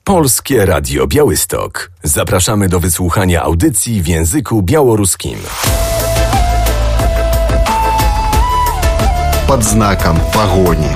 Polskie Radio Białystok. Zapraszamy do wysłuchania audycji w języku białoruskim. Pod znakiem pogoni.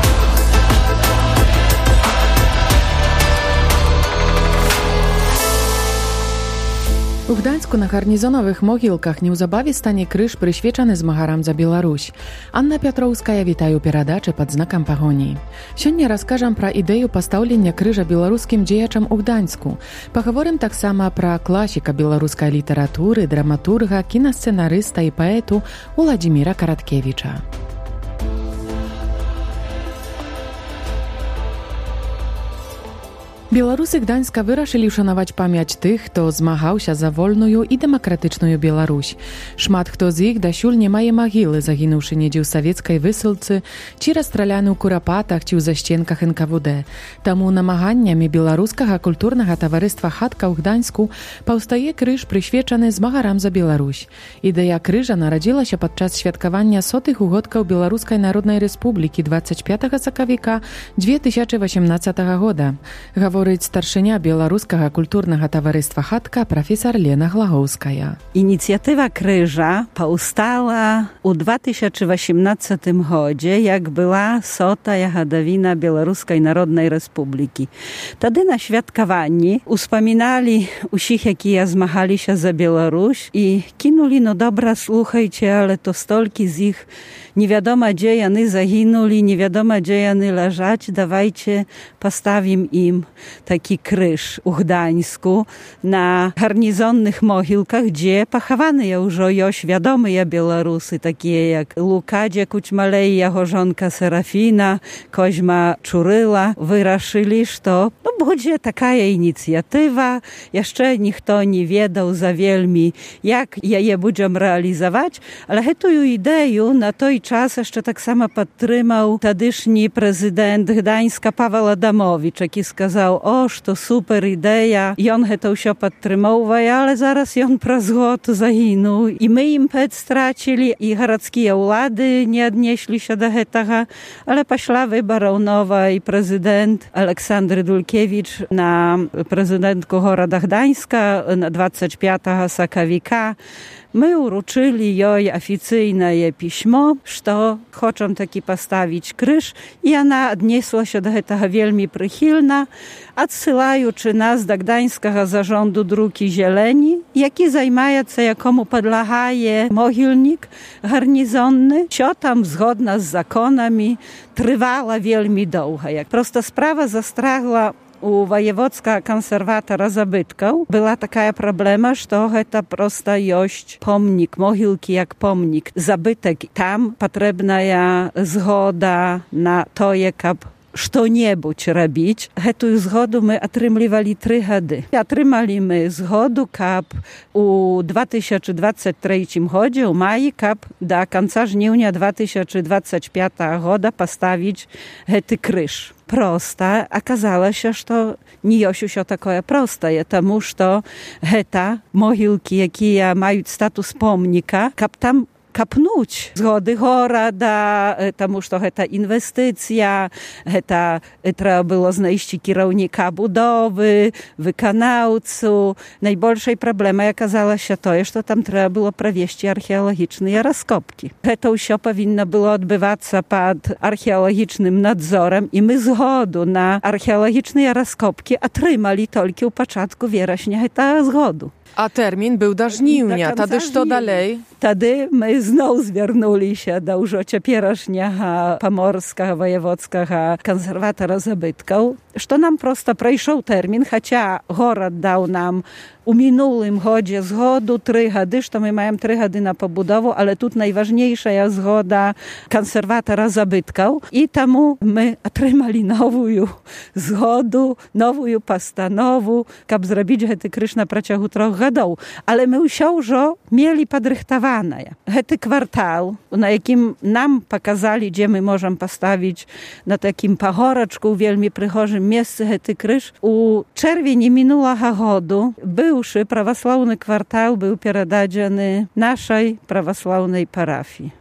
У Гданьску на гарнізонавых могілках неўзабаве стане крыж, прысвечаны змагарам за Беларусь. Анна Пятроўская, вітаю ў перадачы пад знакам пагоні. Сёння раскажам пра ідэю пастаўлення крыжа беларускім дзеячам у Гданьску. Пагаворым таксама пра класіка беларускай літаратуры, драматурга, кінасцэнарыста і паэту Уладзіміра Караткевіча. Беларусы Гданьска вырашылі ўшанаваць памяць тых, хто змагаўся за вольную і дэмакратычную Беларусь. Шмат хто з іх дасюль не мае магілы, загінуўшы недзе ў савецкай высылцы, ці расстраляны ў курапатах, ці ў засценках НКВД. Таму намаганнямі беларускага культурнага таварыства «Хатка» ў Гданьску паўстае крыж, прысвечаны змагарам за Беларусь. Ідэя крыжа нарадзілася падчас святкавання 100-х угодкаў Беларускай Народнай Рэспублікі 25 сакавіка 2018 года. Гаворыць старшыня беларускага культурнага таварыства «Хатка» прафесар Лена Глагоўская. Inicjatywa Kryża powstała u 2018 гоdzie, jak była 100-ta gadowina Białoruskiej Narodnej Republiki. Wtedy na świadkowaniu uspominali usich, jakie zmagali się za Białoruś i kinuli, no dobra, słuchajcie, ale to stolki z ich nie wiadomo, gdzie jany zaginuli, nie wiadomo, gdzie jany leżać, dawajcie, postawim im taki kryż u Gdańsku na garnizonnych mogilkach, gdzie pochowany już wiadomy Białorusy, takie jak Łukadzie Kućmalej, jego żonka Serafina, Koźma Czuryla, wyraszyli, że to będzie taka inicjatywa, jeszcze nikt nie wiedział za wielmi, jak je będziemy realizować, ale tę ideę na той czas jeszcze tak samo podtrzymał tadyszni prezydent Gdańska Paweł Adamowicz, jaki сказал, что супер идея, и он это все подтримовывает, ale zaraz on przez год загинуł. I my im pet stracili, i городские улады nie odnieśli się do tego, ale poszła wyborów nowa i prezydent Aleksandr Dulkiewicz na prezydentku Goroda Gdańska na 25 sakawika. My uruczyli jej oficjalne pismo, że chcą taki postawić krzyż i ona odniosła się do tego wielmi przychylna, odsyłaючи nas do Gdańskiego Zarządu Druki Zieleni, jaki zajmuje się, jakomu podlegaje mogilnik garnizonny, co tam zgodna z zakonami trwała wielmi długo. Jak prosta sprawa zastragła u wojewódzka konserwatora zabytków była taka problema, że to prosta jość pomnik, mogilki jak pomnik, zabytek. Tam potrzebna zgoda na to, jak что-небудź robić. Tę zgodę my otrzymywali 3 gody. Otrzymali my zgodę, kap u 2023 гоdzie, u maji, kap do końca żniwnia 2025 года postawić ten krzyż. Prosta, okazało się, że nie jest się takie proste, тому że te mogilki, jakie mają status pomnika, kap tam kapnąć zgody goroda, тому że to inwestycja, trzeba było znaleźć kierownika budowy, wykonawców. Największym problemem okazało się to, że tam trzeba było prowieść archeologiczne rozkopki. To wszystko powinno było odbywać się pod archeologicznym nadzorem i my zgodę na archeologiczne rozkopki otrzymali tylko u początku września tę zgodę. A termin był do żniwnia, wtedy co dalej? Wtedy my znowu zwierнули się do użycia pierwszego pomorskiego, wojewódzkiego konserwatora zabytków, że nam prosto przejшов termin, chociaż город dał nam u minulym godzie zgodę 3 gody, że my mamy 3 gody na pobudowę, ale tu najważniejsza jest zgoda konserwatora zabytków i temu my otrzymali nową zgodę, nową postanowę, żeby zrobić ten krzyż na przeciągu 3 годов. Ale my już mieli podrychtowane. Ten kwartał, na jakim nam pokazali, gdzie my możemy postawić na takim pagoreczku, wielmi przychorzym miejscu ten krzyż, u czerwieni minulego году bywszy prawosławny kwartał był передадзены naszej prawosławnej parafii.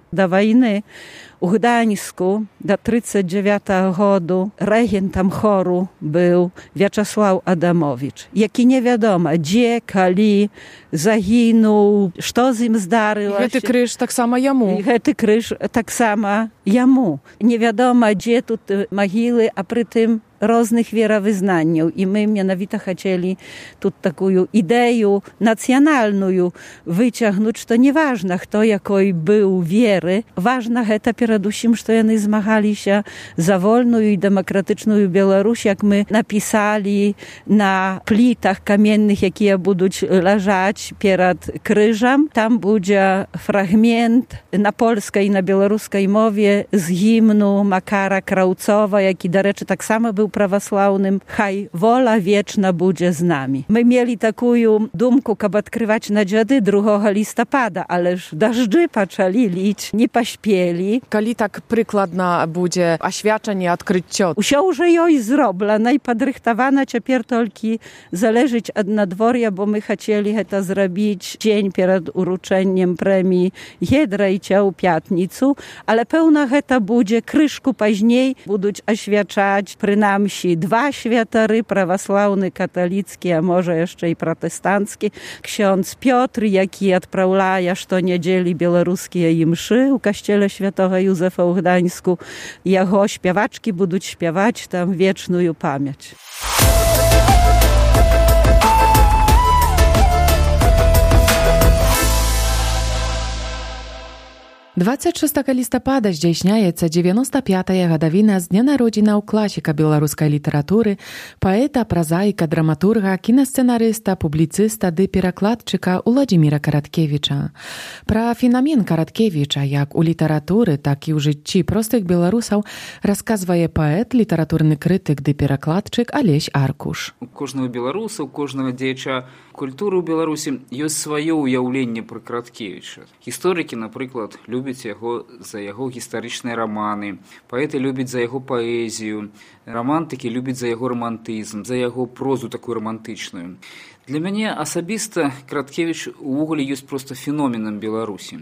до війни у Гданьску до 39-го году регентом хору był Вячеслав Адамович, який невідомо, де, коли загинув, що з ним здарилося. Гэты крыж таксама яму. Гэты крыж таксама яму. Невядома, дзе тут магілы, а прытым różnych wierowyznaniów i my mianowito chcieli tu taką ideę nacjonalną wyciągnąć, to nieważne, kto jakiej był wiery, ważne jest przede wszystkim, że oni zmagali się za wolną i demokratyczną Białoruś, jak my napisali na plitach kamiennych, jakie będą leżeć przed krzyżem. Tam będzie fragment na polskiej i na białoruskiej mowie z himnu Makara Kraucowa, jaki do rzeczy tak samo był prawosławnym, haj wola wieczna będzie z nami. My mieli taką dumkę, aby odkrywać na dziady 2 listopada, ależ deszczy zaczęli lić, nie pośpieli. Kali tak prykładna będzie oświadczenie, odkrycie? Usia już ją zrobila, najpodrychtowana, ciepер tylko zależeć od nadworja, bo my chcieli to zrobić dzień przed uruczeniem premii Jedrejcia u Piatnicu, ale pełna heta będzie kryszku później, będą oświadczać przynajmniej 2 świętory, prawosławny, katolicki, a może jeszcze i protestancki. Ksiądz Piotr, jaki odprawlaja co niedzieli białoruskie mszy u kościele świętego Józefa w Gdańsku. Jego śpiewaczki będą śpiewać tam wieczną pamięć. 26 лістапада здзяйсняецца 95-я гадавіна з дня народзінаў класіка беларускай літаратуры, паэта, празаіка, драматурга, кінасцэнарыста, публіцыста ды перакладчыка Уладзіміра Караткевіча. Пра фенамен Караткевіча як у літаратуры, так і ў жыцці простых беларусаў расказвае паэт, літаратурны крытык ды перакладчык Алесь Аркуш. У кожнага беларуса, у кожнага дзеяча культуры ў Беларусі ёсць сваё ўяўленне пра Караткевіча. Гісторыкі, напрыклад, любяць яго за яго гістарычныя раманы, паэты любяць за яго паэзію, рамантыкі любяць за яго рамантызм, за яго прозу такую рамантычную. Для мяне асабіста Караткевіч увогуле ёсць проста феноменам Беларусі,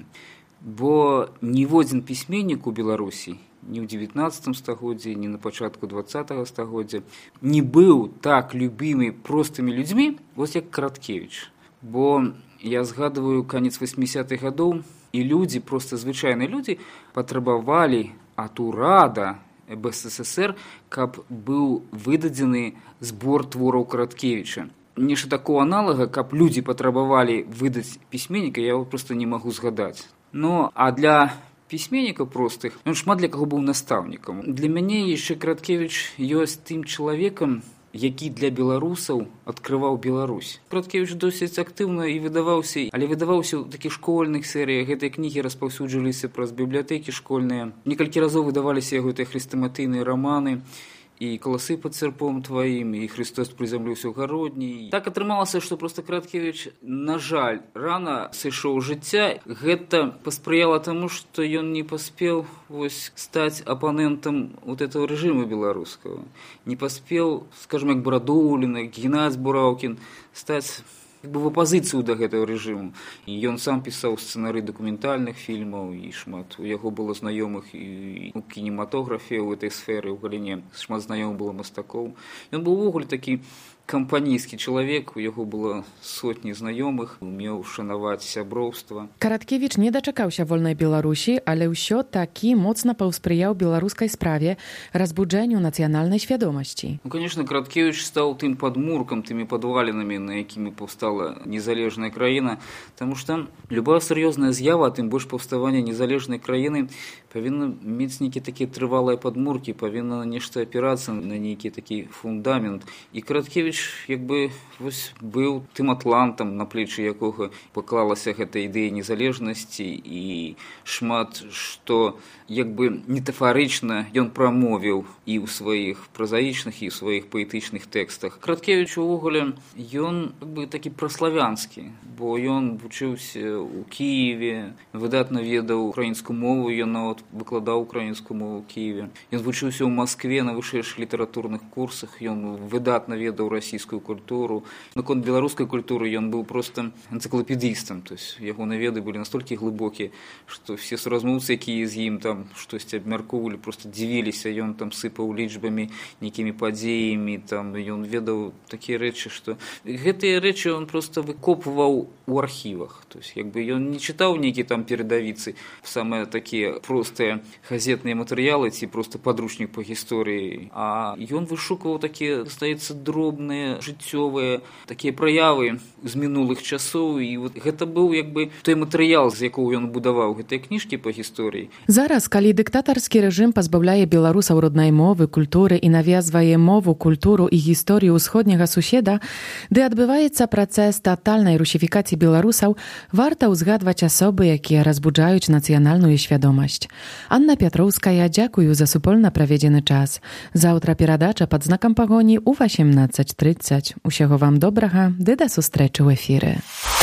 бо ніводзін пісьменнік у Беларусі ні ў 19 стагоддзі, ні на пачатку 20 стагоддзя не быў так любімы простымі людзьмі, вось як Караткевіч. Бо я згадываю канец 80-х гадоў, і людзі, проста звычайныя людзі, патрабавалі ад урада БССР, каб быў выдадзены збор твораў Караткевіча. Нешта такого аналага, каб людзі патрабавалі выдаць пісьменніка, я проста не магу згадаць. Ну, а для пісьменнікаў простых, ён шмат для каго быў настаўнікам. Для мяне яшчэ Караткевіч ёсць тым чалавекам, які для беларусаў адкрываў Беларусь. Караткевіч досыць актыўна і выдаваўся, але выдаваўся ў такіх школьных серыях. Гэтыя кнігі распаўсюджваліся праз бібліятэкі школьныя. Некалькі разоў выдаваліся яго тыя хрыстаматыйныя раманы, і «Колосы под серпом твоим», і «Христос приземлюся ў гародні». Так атрымалася, што проста Караткевіч, на жаль, рана сышоў жыцця. Гэта паспрыяла таму, што ён не паспеў стаць апанентам вот этого рэжыму беларускага. Не паспеў, скажем, як Брадоўліна, Геннадзь Бураўкін, стаць в апазіцыю да гэтага рэжыму. І ён сам пісаў сцэнары дакументальных фільмаў, і шмат у яго было знаёмых і у кінематографе ў гэтай сферы, у галіне шмат знаёмых было мастакоў. Ён быў увогуле такі кампанійскі чалавек, у яго было сотні знаёмых, умеў шанаваць сяброўства. Караткевіч не дачакаўся вольнай Беларусі, але ўсё такі моцна паўспрыяў беларускай справе, разбуджэнню нацыянальнай свядомасці. Ну, конечно, Караткевіч стаў тым падмуркам, тымі падвалінамі, на якімі паўстала незалежная краіна, таму што любая сур'ёзная з'ява, тым больш паўставання незалежнай краіны, павінна мець нейкія такія трывалыя падмуркі, павінна на нешта апірацца, на нейкі такі фундамент. І Караткевіч як бы быў тым атлантам, на плечы якога паклалася гэта ідэя незалежнасці, і шмат што як бы метафарычна ён прамовіў і ў сваіх празаічных, і ў сваіх паэтычных тэкстах. Караткевіч увогуле, ён як бы такі праславянскі, бо ён вучыўся ў Кіеве, выдатна ведаў украінскую мову, ён нават выкладаў украінскую мову ў Киеве. Ён вучыўся ў Маскве на вышэйшых літаратурных курсах, ён выдатна ведаў расійскую культуру. Наконт беларускай культуры ён быў проста энцыклапедыстам, то есть ягоныя веды былі настолькі глыбокія, што все суразмоўцы, якія з ім там штосьці абмяркоўвалі, проста дзівіліся, ён там сыпаў лічбамі, нейкімі падзеямі, там ён ведаў такія рэчы, што гэтыя рэчы ён проста выкопваў у архівах. То есть як бы ён не чытаў нейкі там перадавіцы, самыя такія простыя газетныя матэрыялы ці проста падручнік па гісторыі, а ён вышукваў такія, здаецца, дробныя жыццёвыя такія праявы з мінулых часоў, і вот гэта быў як бы той матэрыял, з якого ён будаваў гэтыя кніжкі па гісторыі. Зараз, калі дыктатарскі рэжым пазбаўляе беларусаў роднай мовы, культуры і навязвае мову, культуру і гісторыю ўсходняга суседа, ды адбываецца працэс татальнай русіфікацыі беларусаў, варта ўзгадваць асобы, якія разбуджаюць нацыянальную свядомасць. Анна Пятроўская, дзякую за супольна праведзены час. Заўтра перадача пад знакам пагоні ў 18:30. Усяго вам добрага, ды да сустрэчы ў эфіры.